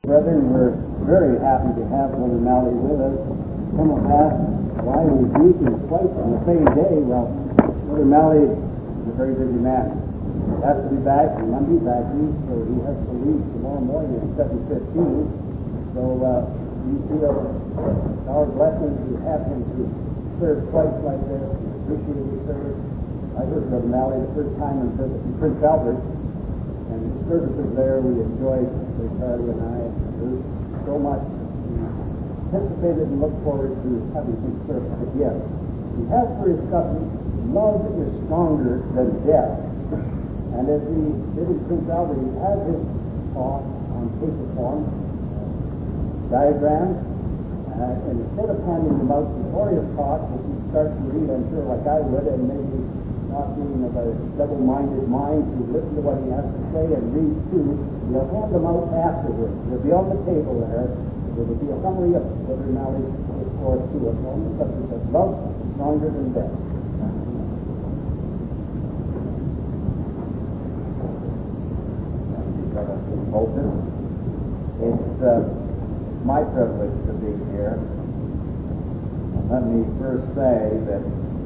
Brethren, we're very happy to have Brother Malley with us. Some have asked why we're meeting twice on the same day. Well, Brother Malley is a very busy man. He has to be back on Monday, back east, so he has to leave tomorrow morning at 7:15. So we feel our blessing to have him to serve twice like this. We appreciate his service. I heard Brother Malley the first time in Prince Albert, and the services there we enjoyed, Charlie and I, so much. We anticipated and looked forward to having some service again. He has for his subject, love is stronger than death. And as he did in Prince Albert, he has his thought on paper form, diagrams, and instead of handing them out before his talk, if he starts to read, I'm sure, like I would, and maybe not being of a double-minded mind to listen to what he has to say and read too, we'll hand them out afterwards. They'll be on the table there. There will be a summary of Brother Malley put forth to us on the subject of love stronger than death. Brother Bolton, it's my privilege to be here. And let me first say that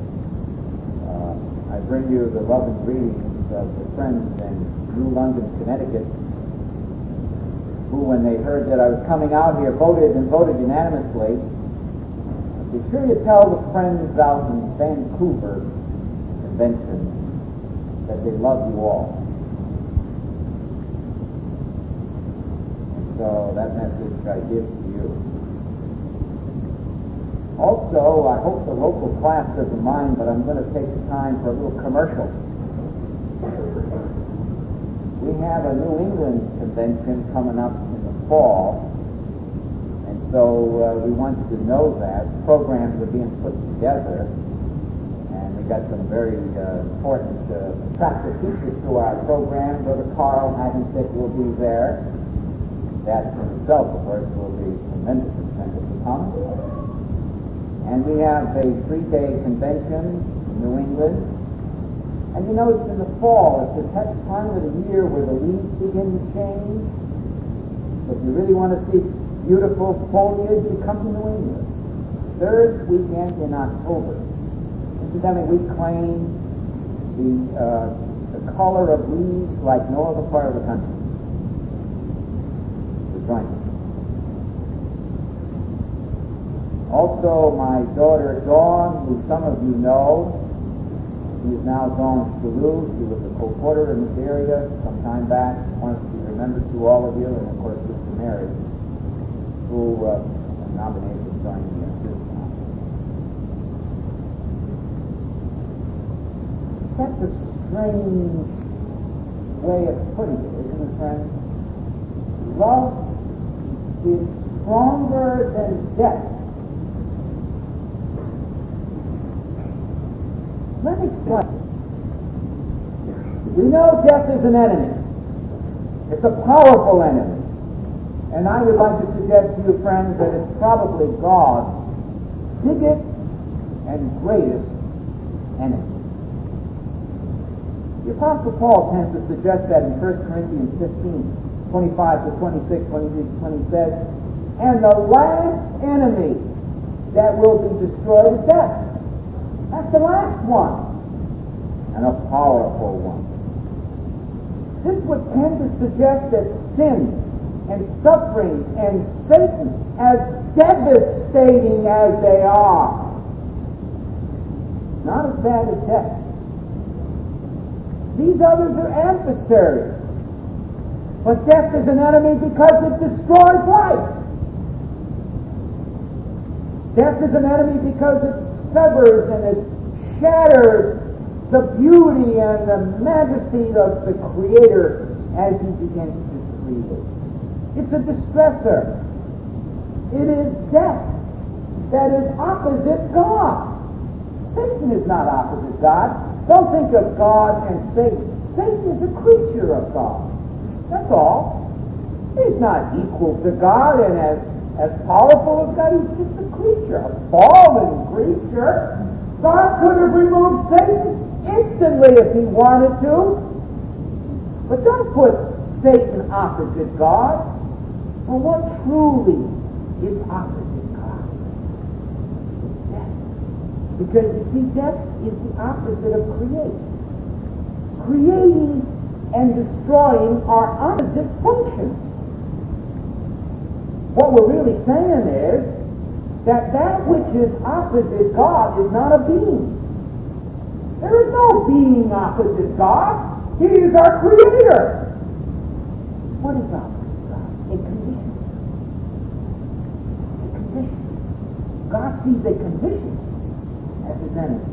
I bring you the love and greetings of the friends in New London, Connecticut, who, when they heard that I was coming out here, voted unanimously. Be sure you tell the friends out in Vancouver Convention that they love you all. And so that message I give to you. Also, I hope the local class doesn't mind, but I'm going to take the time for a little commercial. We have a New England convention coming up in the fall, and so we want you to know that. Programs are being put together, and we got some very important, attractive features to our program. Brother Carl Hagensick will be there. That in itself, of course, will be tremendous incentive to come. And we have a 3-day convention in New England. And you know, it's in the fall. It's the time of the year where the leaves begin to change. So if you really want to see beautiful foliage, you come to New England. Third weekend in October. Incidentally, we claim the color of leaves like no other part of the country. We're joining. Also, my daughter Dawn, who some of you know, she is now Dawn Stallou. She was a co-porter in this area some time back. Wants to be remembered to all of you, and of course, Sister Mary, who nominated to join me at this time. That's a strange way of putting it, isn't it, friends? Love is stronger than death. Let me explain. We know death is an enemy. It's a powerful enemy. And I would like to suggest to you, friends, that it's probably God's biggest and greatest enemy. The Apostle Paul tends to suggest that in 1 Corinthians 15, 25 to 26, when he says, and the last enemy that will be destroyed is death. That's the last one, and a powerful one. This would tend to suggest that sin and suffering and Satan, as devastating as they are, not as bad as death. These others are adversaries, but death is an enemy because it destroys life. Death is an enemy because it severs and it shatters the beauty and the majesty of the Creator as He begins to create. It's a distressor. It is death that is opposite God. Satan is not opposite God. Don't think of God and Satan. Satan is a creature of God. That's all. He's not equal to God and as powerful as God. He's just a creature, a fallen creature. God could have removed Satan instantly if He wanted to. But don't put Satan opposite God. Well, what truly is opposite God? Death. Because you see, death is the opposite of creation. Creating and destroying are opposite functions. What we're really saying is that which is opposite God is not a being. There is no being opposite God. He is our Creator. What is opposite God? A condition. A condition. God sees a condition as his enemy.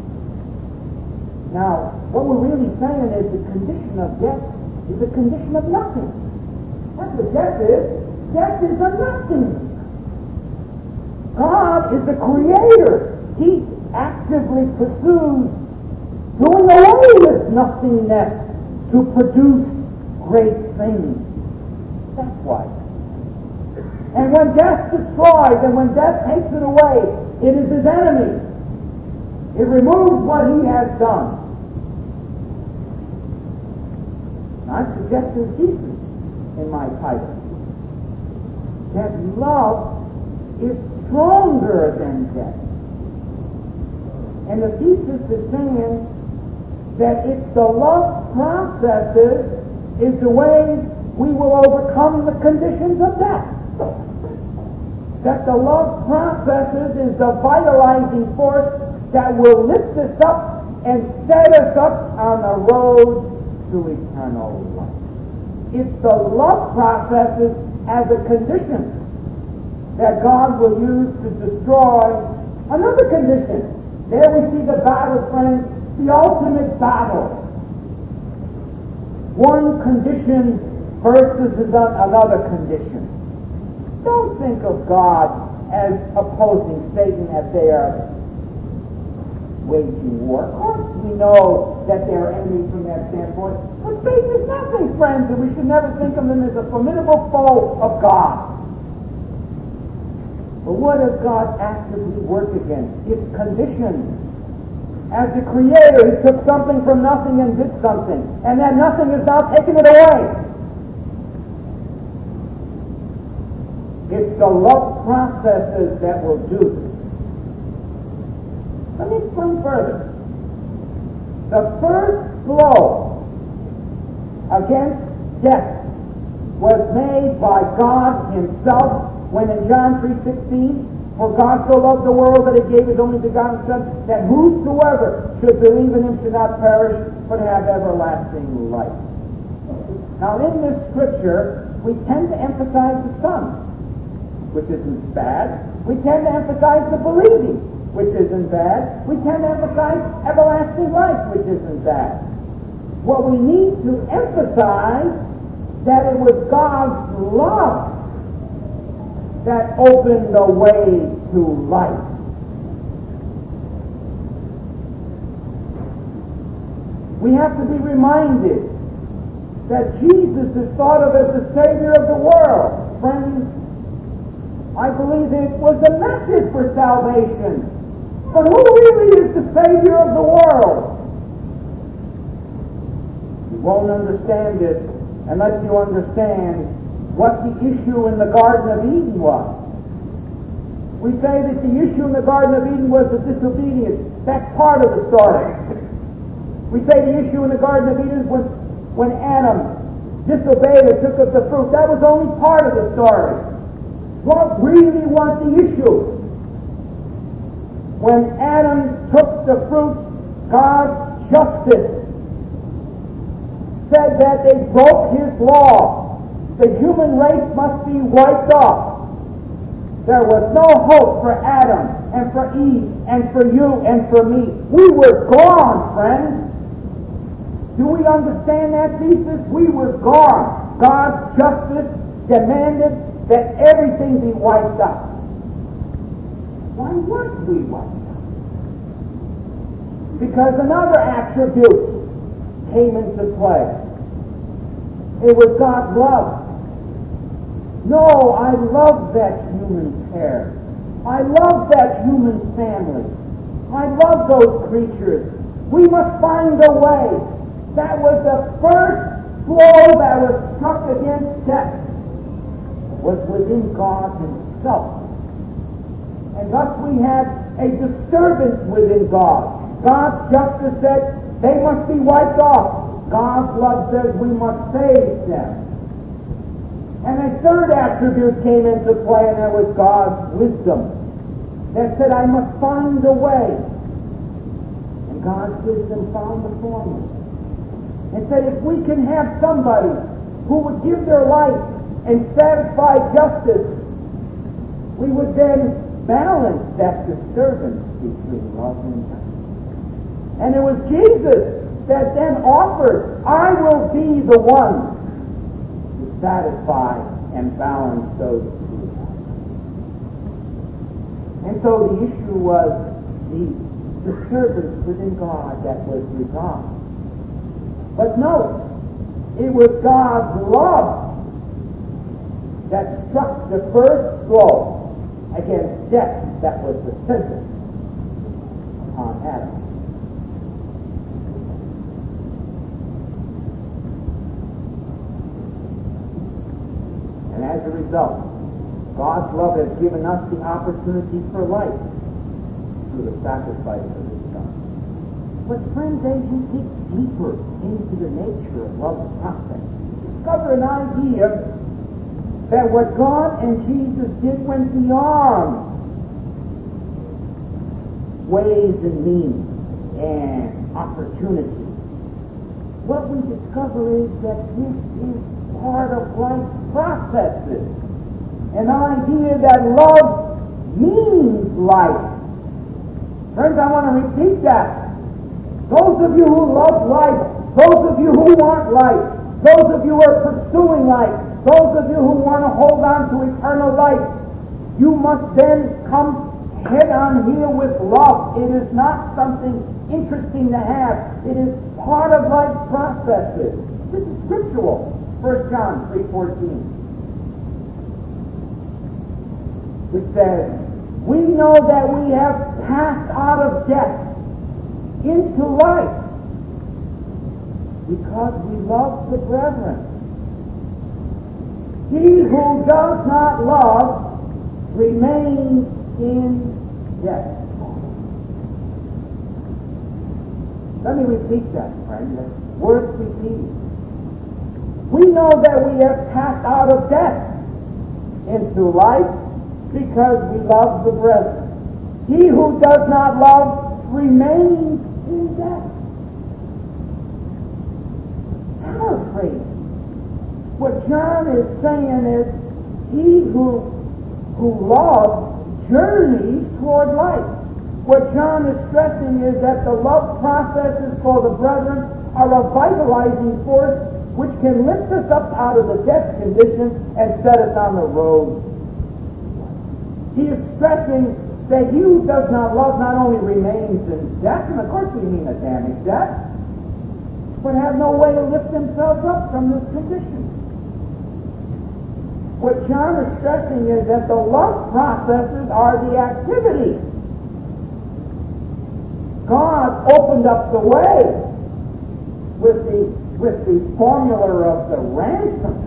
Now, what we're really saying is the condition of death is a condition of nothing. That's what death is. Death is a nothing. God is the Creator. He actively pursues doing away with nothingness to produce great things. That's why. And when death destroys and when death takes it away, it is his enemy. It removes what he has done. Now, I'm suggesting Jesus in my title. That love is stronger than death. And the thesis is saying that it's the love processes is the way we will overcome the conditions of death. That the love processes is the vitalizing force that will lift us up and set us up on the road to eternal life. It's the love processes as a condition that God will use to destroy another condition. There we see the battle, friends, the ultimate battle. One condition versus another condition. Don't think of God as opposing Satan, that they are waging war. Of course we know that they are enemies from that standpoint. But Satan is nothing, friends, and we should never think of him as a formidable foe of God. But what does God actively work against? It's conditions. As the Creator, he took something from nothing and did something. And that nothing is now taking it away. It's the love processes that will do this. Let me explain further. The first blow against death was made by God himself when in John 3:16, for God so loved the world that he gave his only begotten Son, that whosoever should believe in him should not perish, but have everlasting life. Now in this scripture, we tend to emphasize the Son, which isn't bad. We tend to emphasize the believing, which isn't bad. We tend to emphasize everlasting life, which isn't bad. What we need to emphasize that it was God's love that opened the way to life. We have to be reminded that Jesus is thought of as the Savior of the world. Friends, I believe it was a message for salvation. But who really is the Savior of the world? You won't understand it unless you understand what the issue in the Garden of Eden was. We say that the issue in the Garden of Eden was the disobedience. That's part of the story. We say the issue in the Garden of Eden was when Adam disobeyed and took of the fruit. That was only part of the story. What really was the issue? When Adam took the fruit, God's justice said that they broke his law. The human race must be wiped off. There was no hope for Adam and for Eve and for you and for me. We were gone, friends. Do we understand that thesis? We were gone. God's justice demanded that everything be wiped out. Why weren't we wiped out? Because another attribute came into play. It was God's love. No, I love that human pair. I love that human family. I love those creatures. We must find a way. That was the first blow that was struck against death. was within God himself. And thus we had a disturbance within God. God's justice said they must be wiped off. God's love says we must save them. And a third attribute came into play, and that was God's wisdom. That said, I must find a way. And God's wisdom found the formula. And said, if we can have somebody who would give their life and satisfy justice, we would then balance that disturbance between love and justice. And it was Jesus that then offered, I will be the one to satisfy and balance those two. And so the issue was the disturbance within God that was resolved. But note, it was God's love that struck the first blow against death that was the sentence upon Adam. And as a result, God's love has given us the opportunity for life through the sacrifice of his Son. But friends, as you dig deeper into the nature of love's process, discover an idea that what God and Jesus did went beyond ways and means and opportunities. What we discover is that this is part of life's processes. An idea that love means life. Friends, I want to repeat that. Those of you who love life, those of you who want life, those of you who are pursuing life, those of you who want to hold on to eternal life, you must then come head on here with love. It is not something interesting to have. It is part of life's processes. This is scriptural. 1 John 3:14, which says, we know that we have passed out of death into life because we love the brethren. He who does not love remains in death. Let me repeat that, friend. That's worth repeating. We know that we have passed out of death into life because we love the brethren. He who does not love remains in death. Paraphrase. What John is saying is, he who loves journeys toward life. What John is stressing is that the love processes for the brethren are a vitalizing force which can lift us up out of the death condition and set us on the road. He is stressing that he who does not love not only remains in death, and of course we mean Adamic death, but have no way to lift themselves up from this condition. What John is stressing is that the love processes are the activity. God opened up the way with the formula of the ransom.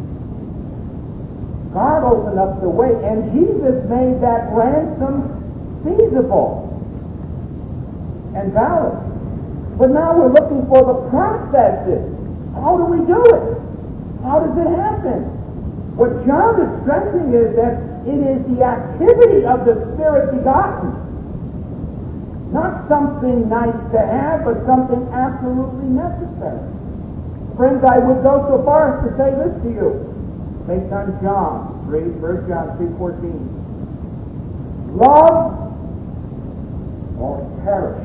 God opened up the way, and Jesus made that ransom feasible and valid. But now we're looking for the processes. How do we do it? How does it happen? What John is stressing is that it is the activity of the Spirit begotten. Not something nice to have, but something absolutely necessary. Friends, I would go so far as to say this to you, based on John 3, 1 John 3:14. Love or perish.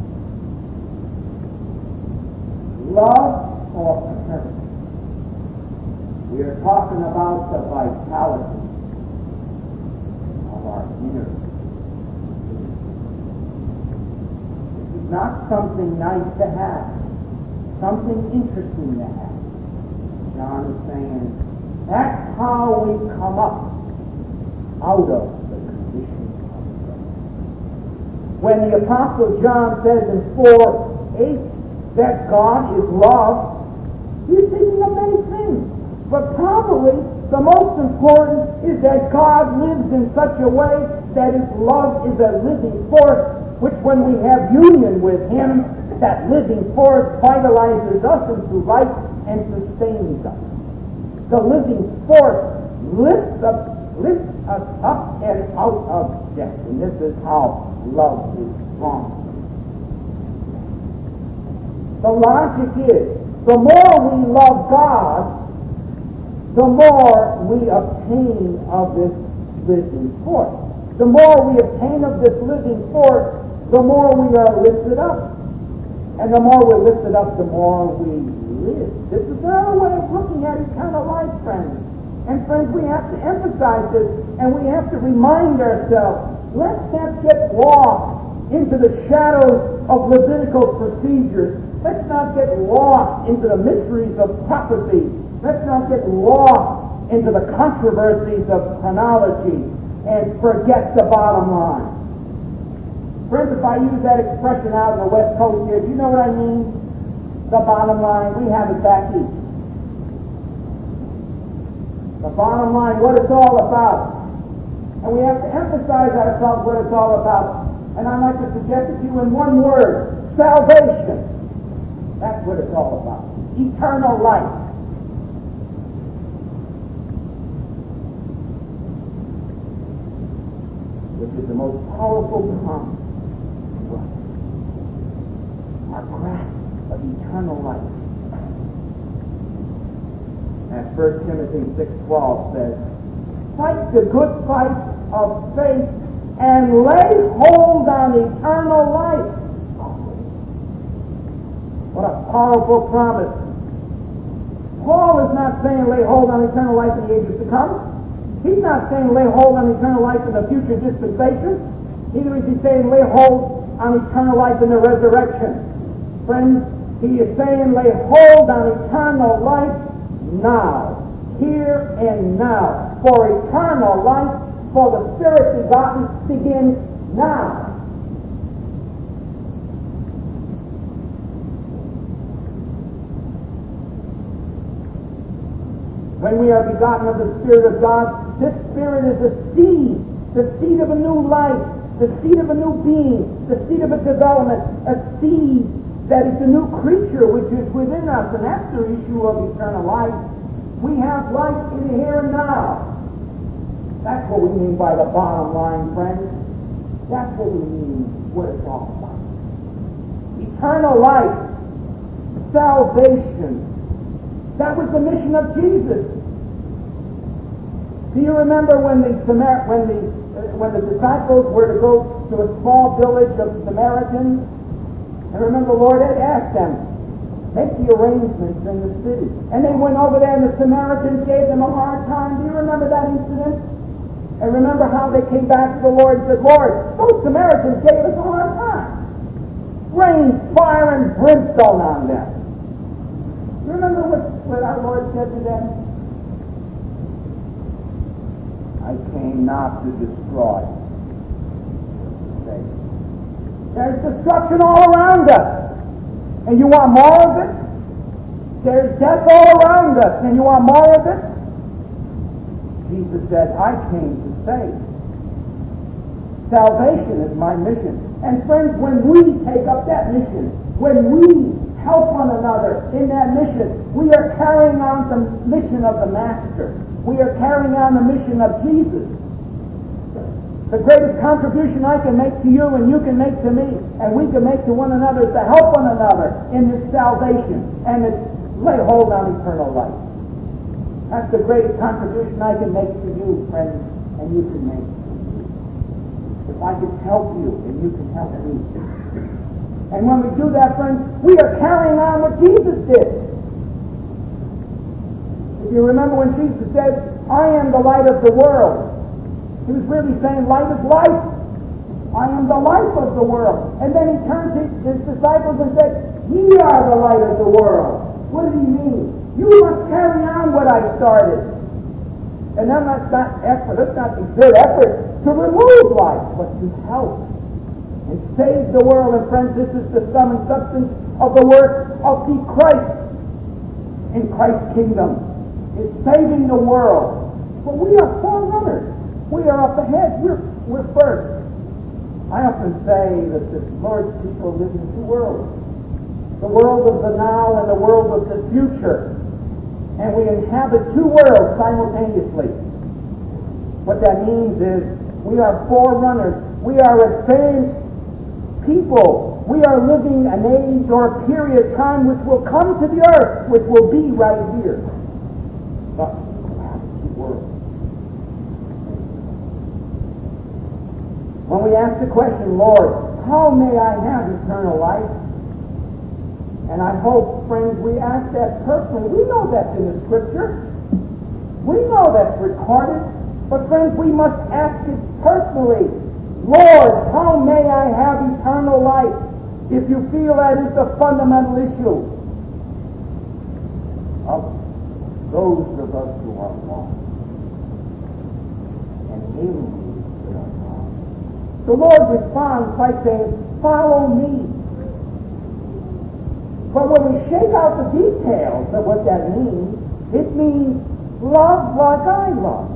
Love or perish. We are talking about the vitality of our inner. This is not something nice to have, something interesting to have. John is saying, that's how we come up out of the condition of death. When the Apostle John says in 4:8 that God is love, he's thinking of many things. But probably the most important is that God lives in such a way that His love is a living force, which when we have union with Him, that living force vitalizes us into life and sustains us. The living force lifts us up and out of death. And this is how love is strong. The logic is, the more we love God, the more we obtain of this living force. The more we obtain of this living force, the more we are lifted up. And the more we're lifted up, the more we live. This is another way of looking at eternal life, friends. And friends, we have to emphasize this, and we have to remind ourselves, let's not get lost into the shadows of Levitical procedures. Let's not get lost into the mysteries of prophecy. Let's not get lost into the controversies of chronology and forget the bottom line. Friends, if I use that expression out on the West Coast here, do you know what I mean? The bottom line, we have it back east. The bottom line, what it's all about. And we have to emphasize ourselves what it's all about. And I'd like to suggest it to you in one word: salvation. That's what it's all about. Eternal life. Which is the most powerful promise to us. Our grasp of eternal life. As 1 Timothy 6:12 says, fight the good fight of faith and lay hold on eternal life. What a powerful promise. Paul is not saying lay hold on eternal life in the ages to come. He's not saying lay hold on eternal life in the future dispensation. Neither is he saying lay hold on eternal life in the resurrection. Friends, he is saying lay hold on eternal life now, here and now. For eternal life, for the Spirit begotten, begins now. When we are begotten of the Spirit of God, this Spirit is the seed of a new life, the seed of a new being, the seed of a development, a seed that is a new creature which is within us, and that's the issue of eternal life. We have life in the here and now. That's what we mean by the bottom line, friends. That's what we mean, what it's all about. Eternal life, salvation. That was the mission of Jesus. Do you remember when the disciples were to go to a small village of Samaritans? And remember, the Lord had asked them, make the arrangements in the city. And they went over there, and the Samaritans gave them a hard time. Do you remember that incident? And remember how they came back to the Lord and said, Lord, those Samaritans gave us a hard time. Rained fire and brimstone on them. You remember what our Lord said to them? I came not to destroy. There's destruction all around us. And you want more of it? There's death all around us. And you want more of it? Jesus said, I came to save. Salvation is my mission. And friends, when we take up that mission, when we help one another in that mission, we are carrying on the mission of the Master. We are carrying on the mission of Jesus. The greatest contribution I can make to you and you can make to me and we can make to one another is to help one another in this salvation and to lay hold on eternal life. That's the greatest contribution I can make to you, friends, and you can make to me. If I can help you and you can help me. And when we do that, friends, we are carrying on what Jesus did. If you remember when Jesus said, I am the light of the world, he was really saying light is life. I am the life of the world. And then he turned to his disciples and said, ye are the light of the world. What did he mean? You must carry on what I started. And then let's not exert effort to remove life, but to help and save the world. And friends, this is the sum and substance of the work of the Christ in Christ's kingdom. is saving the world. But we are forerunners. We are up ahead. We're first. I often say that the Lord's people live in two worlds. The world of the now and the world of the future. And we inhabit two worlds simultaneously. What that means is we are forerunners. We are advanced people. We are living an age or a period of time which will come to the earth, which will be right here. But we have two worlds. When we ask the question, Lord, how may I have eternal life? And I hope, friends, we ask that personally. We know that's in the Scripture. We know that's recorded. But, friends, we must ask it personally. Lord, how may I have eternal life? If you feel that is the fundamental issue of those of us who are lost and alienated from God. The Lord responds by saying, follow me. But when we shake out the details of what that means, it means love like I love.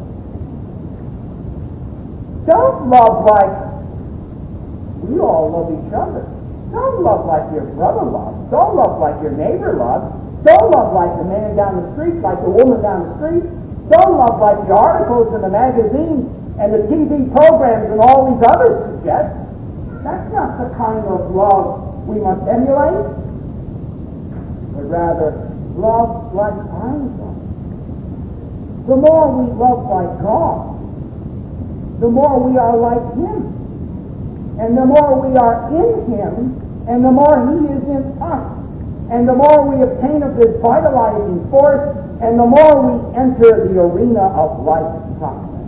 Don't love like we all love each other. Don't love like your brother loves. Don't love like your neighbor loves. Don't love like the man down the street, like the woman down the street. Don't love like the articles in the magazines and the TV programs and all these others suggest. That's not the kind of love we must emulate. But rather, love like I love. The more we love like God, the more we are like Him. And the more we are in Him, and the more He is in us, and the more we obtain of His vitalizing force, and the more we enter the arena of life's process.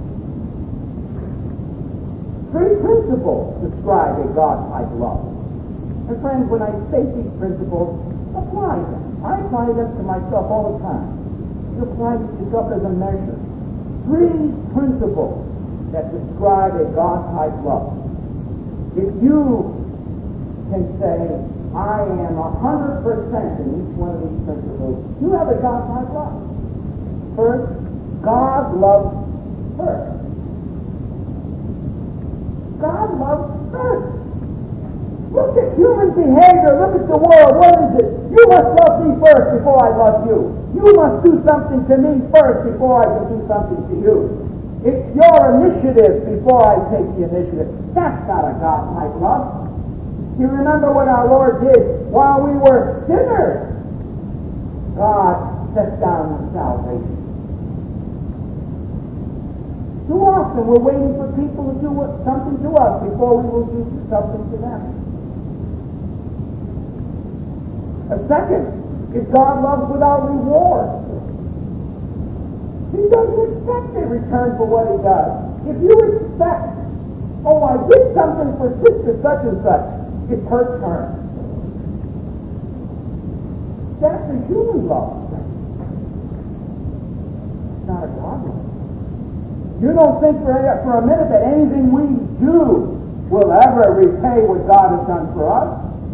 Three principles describe a God-type love. And friends, when I state these principles, apply them. I apply them to myself all the time. You apply to yourself as a measure. Three principles that describe a God-type love. If you can say, I am 100% in each one of these principles, you have a God-type love. First, God loves first. God loves first. Look at human behavior. Look at the world. What is it? You must love me first before I love you. You must do something to me first before I can do something to you. It's your initiative before I take the initiative. That's not a God-type love. You remember what our Lord did while we were sinners. God set down the salvation. Too often we're waiting for people to do something to us before we will do something to them. A second is God loves without reward. He doesn't expect a return for what He does. If you expect, oh, I did something for sister such and such, it's her turn. That's a human love. It's not a God love. You don't think for a minute that anything we do will ever repay what God has done for us.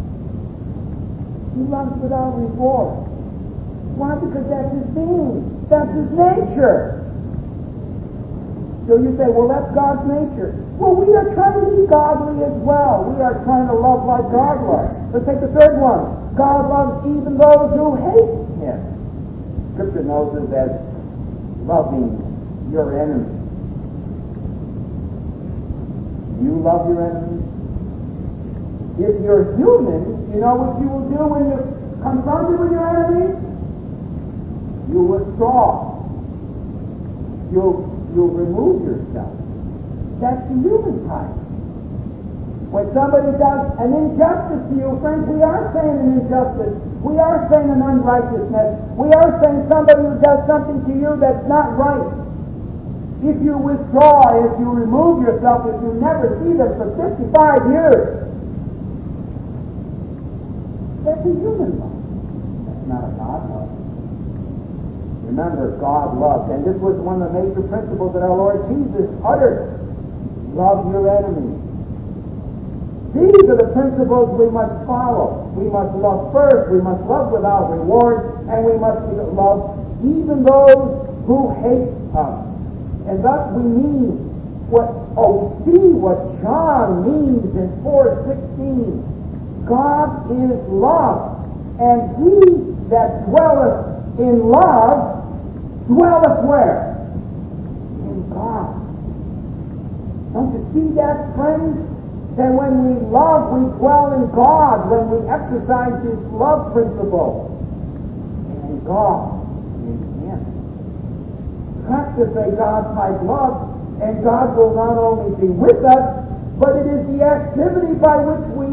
He loves without reward. Why? Because that's His being. That's His nature. So you say, well, that's God's nature. Well, we are trying to be godly as well. We are trying to love like God loves. Let's take the third one. God loves even those who hate Him. Scripture knows it as loving your enemies. You love your enemies? If you're human, you know what you will do when you're confronted with your enemies? You withdraw. You'll remove yourself. That's the human type. When somebody does an injustice to you, friends, we are saying an injustice. We are saying an unrighteousness. We are saying somebody who does something to you that's not right. If you withdraw, if you remove yourself, if you never see them for 55 years, that's a human love. That's not a God love. Remember, God loved, and this was one of the major principles that our Lord Jesus uttered. Love your enemies. These are the principles we must follow. We must love first, we must love without reward, and we must love even those who hate us. And thus we mean see what John means in 4:16. God is love, and he that dwelleth in love dwelleth where? In God. Don't you see that, friends? That when we love, we dwell in God, when we exercise this love principle. And God in Him. Practice a God-type love, and God will not only be with us, but it is the activity by which we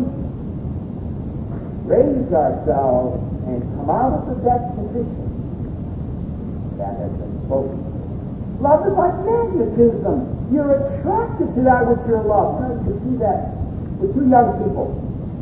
raise ourselves and come out of that position that has been spoken. Love is like magnetism. You're attracted to that which you're loved. You see that with two young people.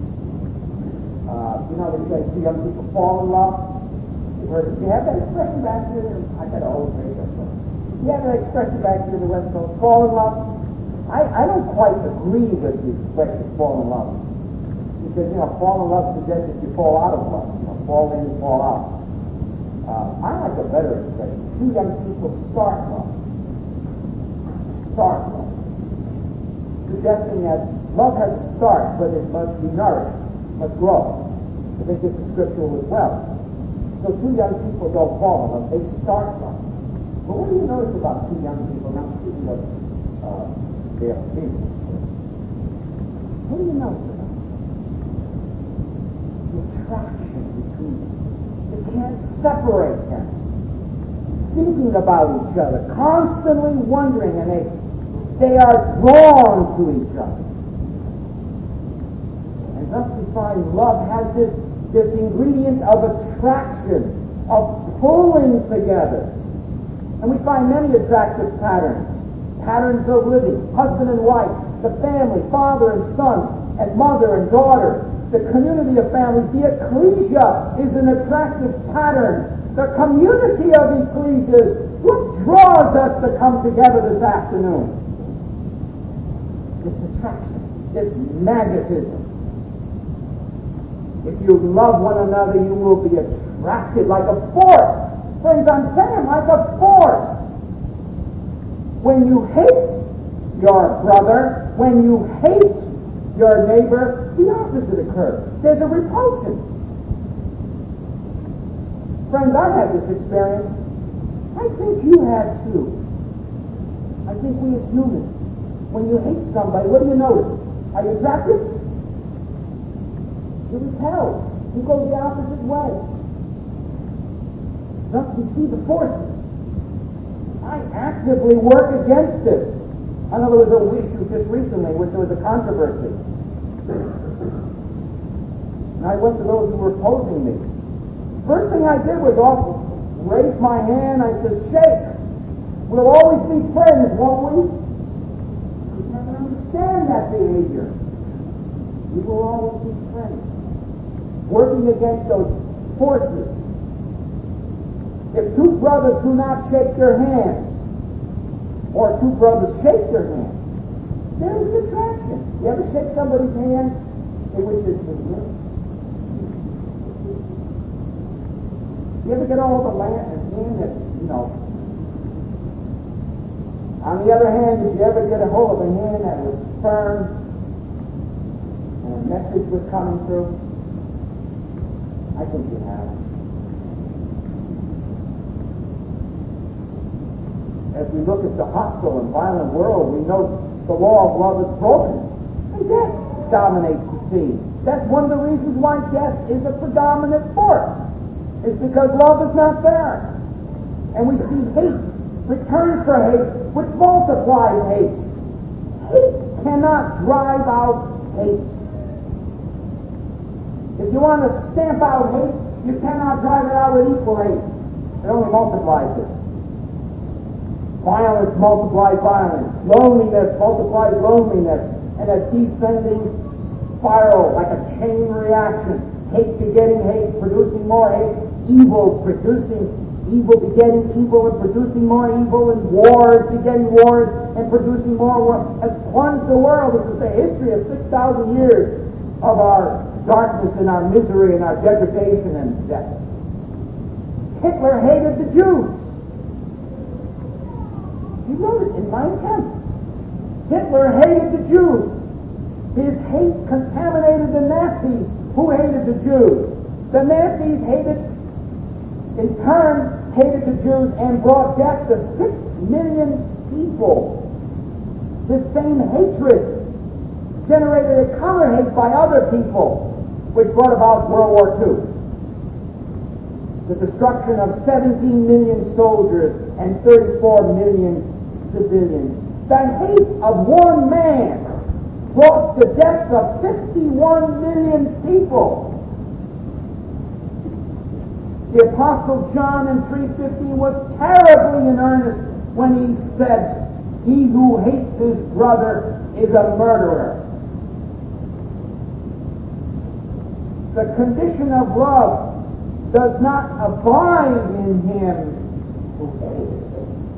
They say two young people fall in love. You have that expression back here. I got to always make that expression. You have that expression back here in the West Coast, fall in love. I don't quite agree with the expression fall in love. Because, fall in love suggests that you fall out of love. Fall in, fall out. I like a better expression. Two young people start love. Start love. Suggesting that love has to start, but it must be nourished, must grow. I think this is scriptural as well. So two young people don't fall in love, they start love. But what do you notice about two young people? Now, speaking of their people, what do you notice about them? The attraction between them. You can't separate them. Thinking about each other, constantly wondering, and they are drawn to each other. And thus we find love has this ingredient of attraction, of pulling together. And we find many attractive patterns of living, husband and wife, the family, father and son, and mother and daughter, the community of families. The ecclesia is an attractive pattern. The community of ecclesias, what draws us to come together this afternoon? This attraction, this magnetism. If you love one another, you will be attracted like a force. Friends, I'm saying like a force. When you hate your brother, when you hate your neighbor, the opposite occurs. There's a repulsion. Friends, I've had this experience. I think you have too. I think we as humans, when you hate somebody, what do you notice? Are you attracted? You're repelled. You go the opposite way. Thus we see the forces. I actively work against this. I know there was a issue just recently which there was a controversy. And I went to those who were opposing me. First thing I did was raise my hand. I said, shake. We'll always be friends, won't we? You can't understand that behavior. We will always be friends. Working against those forces. If two brothers do not shake their hands, or two brothers shake their hands, there is an attraction. You ever shake somebody's hand in which it's you? You ever get all the hand that, On the other hand, did you ever get a hold of a hand that was firm and a message was coming through? I think you have. As we look at the hostile and violent world, we know the law of love is broken. And death dominates the scene. That's one of the reasons why death is a predominant force. It's because love is not there. And we see hate, return for hate, which multiplies hate. Hate cannot drive out hate. If you want to stamp out hate, you cannot drive it out with equal hate. It only multiplies it. Violence multiplies violence. Loneliness multiplies loneliness. And a descending spiral, like a chain reaction. Hate begetting hate, producing more hate. Evil producing evil, begetting evil and producing more evil. And wars begetting wars and producing more war. Has plunged the world. This is the history of 6,000 years of our darkness and our misery and our degradation and death. Hitler hated the Jews. He wrote it in Mein Kampf. Hitler hated the Jews. His hate contaminated the Nazis, who hated the Jews. The Nazis in turn, hated the Jews and brought death to 6 million people. This same hatred generated a counter-hate by other people, which brought about World War II. The destruction of 17 million soldiers and 34 million civilians. The hate of one man brought the death of 51 million people. The Apostle John in 3:15 was terribly in earnest when he said, "He who hates his brother is a murderer." The condition of love does not abide in him who hates.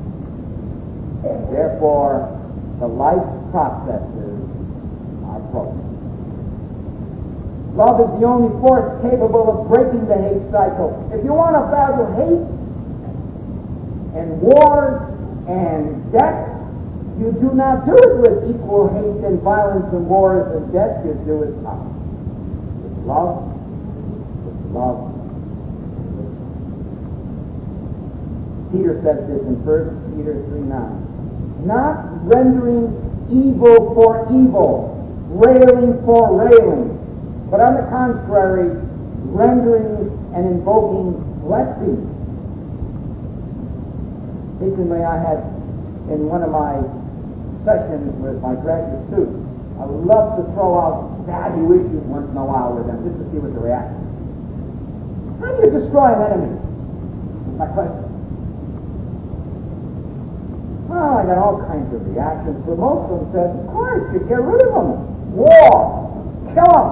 Therefore, the life processes are broken. Love is the only force capable of breaking the hate cycle. If you want to battle hate and wars and death, you do not do it with equal hate and violence and wars and death. You do it love. With love, with love. Peter says this in 1 Peter 3:9. Not rendering evil for evil, railing for railing, but on the contrary, rendering and invoking blessing. Recently I had, in one of my sessions with my graduate students, I love to throw out value issues once in a while with them, just to see what the reaction is. How do you destroy an enemy? That's my question. Well, I got all kinds of reactions, but most of them said, of course, you get rid of them. War. Kill them.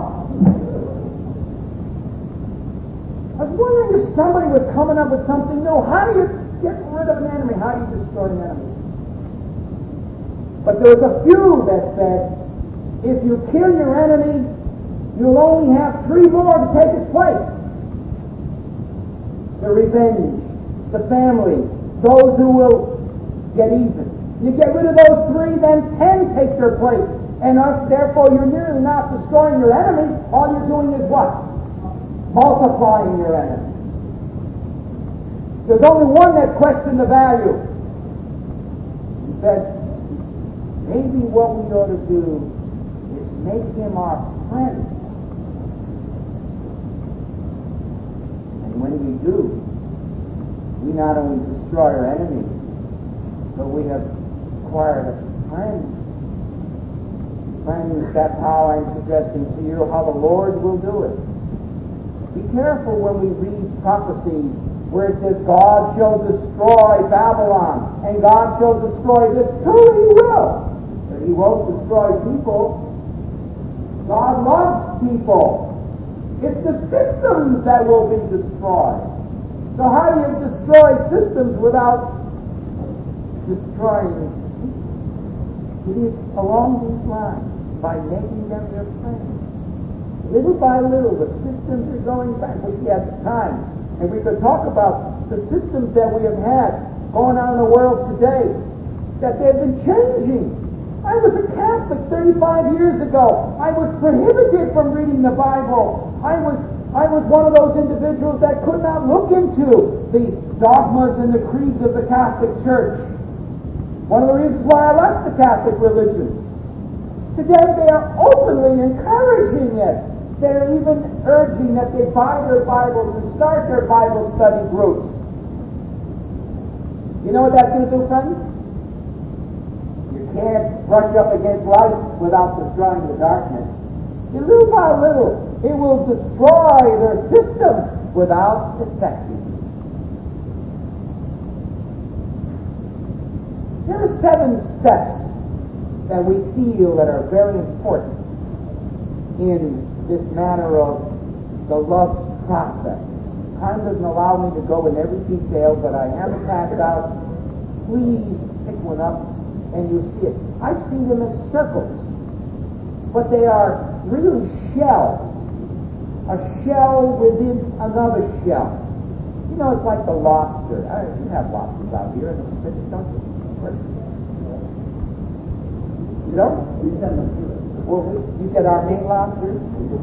I was wondering if somebody was coming up with something new. How do you get rid of an enemy? How do you destroy an enemy? But there was a few that said, if you kill your enemy, you'll only have 3 more to take its place. The revenge, the family, those who will get even. You get rid of those 3, then 10 take their place. And therefore you're nearly not destroying your enemy. All you're doing is what? Multiplying your enemy. There's only one that questioned the value. He said, maybe what we ought to do is make him our friend. And when we do, we not only destroy our enemy, but we have acquired a friend. Friends, that's how I'm suggesting to you how the Lord will do it. Be careful when we read prophecies where it says God shall destroy Babylon and God shall destroy this. Truly He will. But He won't destroy people. God loves people. It's the systems that will be destroyed. So how do you destroy systems without destroying people? It is along these lines, by making them your friends. Little by little, the systems are going back. We have time, and we could talk about the systems that we have had going on in the world today, that they've been changing. I was a Catholic 35 years ago. I was prohibited from reading the Bible. I was one of those individuals that could not look into the dogmas and the creeds of the Catholic Church. One of the reasons why I left the Catholic religion. Today they are openly encouraging it. They're even urging that they buy their Bibles and start their Bible study groups. You know what that's going to do, friends? You can't brush up against light without destroying the darkness. Little by little, it will destroy their system without affecting it. There are 7 steps that we feel that are very important in this matter of the love process. Time doesn't allow me to go in every detail, but I have it passed out. Please pick one up and you'll see it. I see them as circles, but they are really shells. A shell within another shell. You know, it's like the lobster. You have lobsters out here in the Pacific, don't you? You don't? Well, you get our Maine lobsters.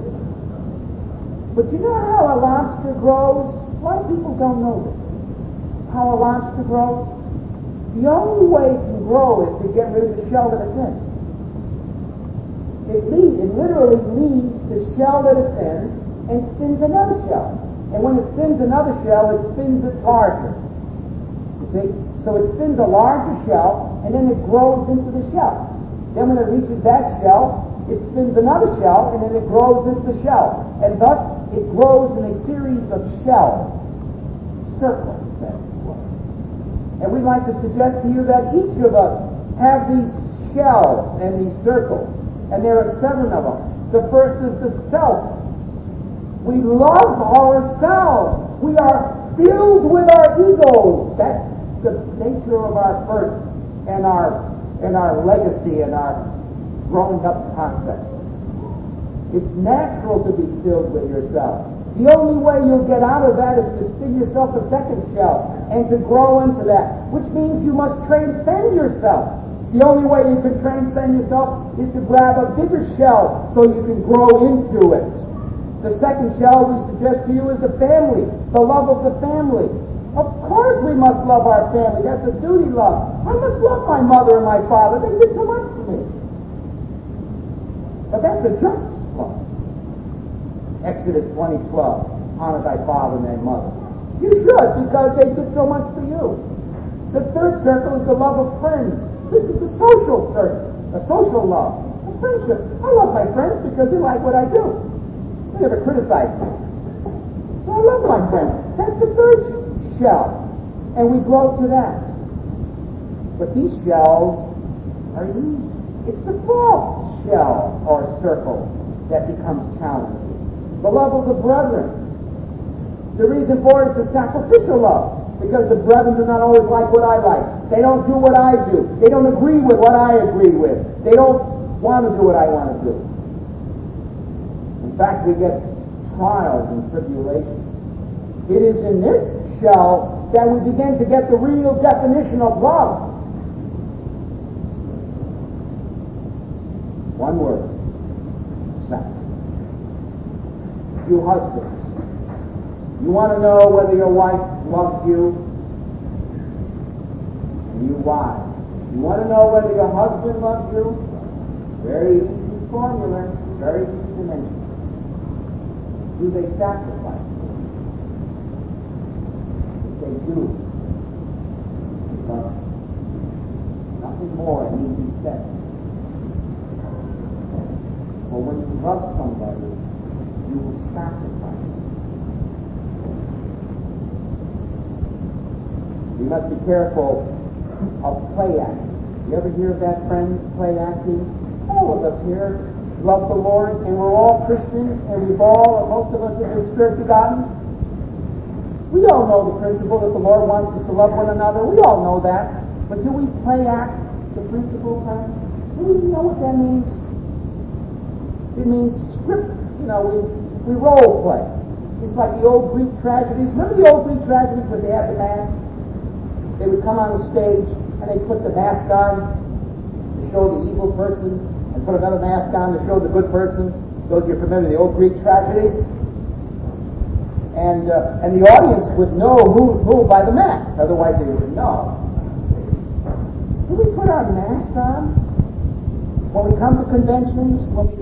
But you know how a lobster grows? A lot of people don't know this. How a lobster grows? The only way it can grow is to get rid of the shell that it's in. It literally leaves the shell that it's in and spins another shell. And when it spins another shell, it spins it larger. You see? So it spins a larger shell, and then it grows into the shell. Then when it reaches that shell, it spins another shell, and then it grows into the shell. And thus, it grows in a series of shells, circles, as it were. And we'd like to suggest to you that each of us have these shells and these circles, and there are 7 of them. The first is the self. We love ourselves. We are filled with our egos. That's the nature of our birth and our legacy and our growing up process. It's natural to be filled with yourself. The only way you'll get out of that is to spin yourself a second shell and to grow into that, which means you must transcend yourself. The only way you can transcend yourself is to grab a bigger shell so you can grow into it. The second shell we suggest to you is the family, the love of the family. Of course we must love our family. That's a duty love. I must love my mother and my father. They did so much for me. But that's a justice love. Exodus 20:12. Honor thy father and thy mother. You should, because they did so much for you. The third circle is the love of friends. This is a social circle, a social love, a friendship. I love my friends because they like what I do. They never criticize me. So I love my friends. That's the third shell. And we grow to that. But these shells are used. It's the fourth shell or circle that becomes challenging. The love of the brethren. The reason for it is the sacrificial love. Because the brethren do not always like what I like. They don't do what I do. They don't agree with what I agree with. They don't want to do what I want to do. In fact, we get trials and tribulations. It is in this shell that we begin to get the real definition of love. One word. Sex. You husbands, you want to know whether your wife loves you? And you wives, you want to know whether your husband loves you? Very easy formula, very easy to mention. Do they sacrifice? If they do, love. Nothing more need be said. For when you love somebody, you will sacrifice. We must be careful of play acting. You ever hear of that, friends? Play acting? All of us here love the Lord, and we're all Christians, and most of us have been spirit begotten. We all know the principle that the Lord wants us to love one another. We all know that. But do we play act the principle, friends? Do we know what that means? It means script. We role play. It's like the old Greek tragedies. Remember the old Greek tragedies where they had the mask? They would come on the stage and they'd put the mask on to show the evil person and put another mask on to show the good person. Those of you familiar with the old Greek tragedy? And the audience would know who's who by the mask. Otherwise they wouldn't know. Do we put our mask on when we come to conventions? When we